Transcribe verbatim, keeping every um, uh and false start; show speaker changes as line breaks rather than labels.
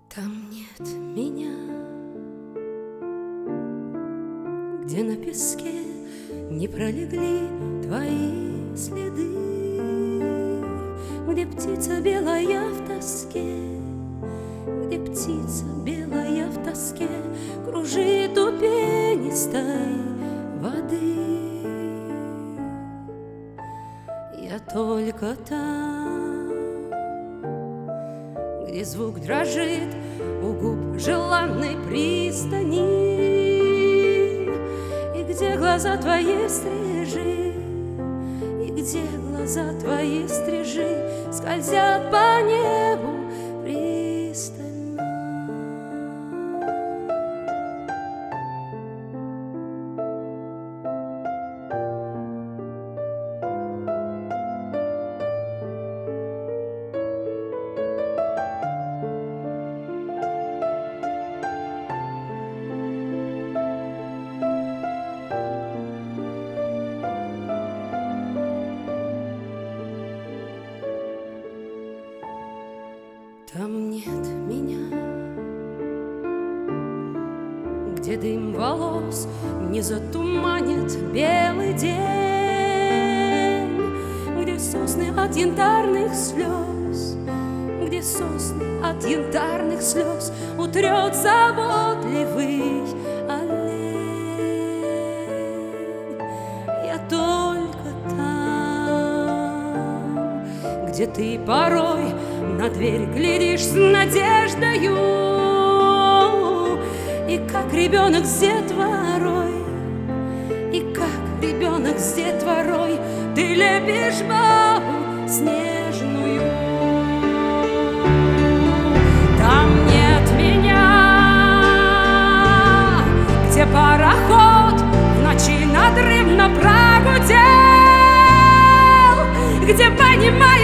Там нет меня, где на песке не пролегли твои следы, где птица белая в тоске, где птица белая в тоске кружит у пенистой воды. Я только там, где звук дрожит у губ желанной пристани, и где глаза твои стрижи, и где глаза твои стрижи скользят по небу пристально. Там нет меня, где дым волос не затуманит белый день, где сосны от янтарных слез, где сосны от янтарных слез утрет заботливый олень. Я только там, где ты порой на дверь глядишь с надеждою, и как ребенок с детворой, и как ребенок с детворой ты лепишь бабу снежную. Там нет меня, где пароход в ночи надрывно прогудел, где понимаешь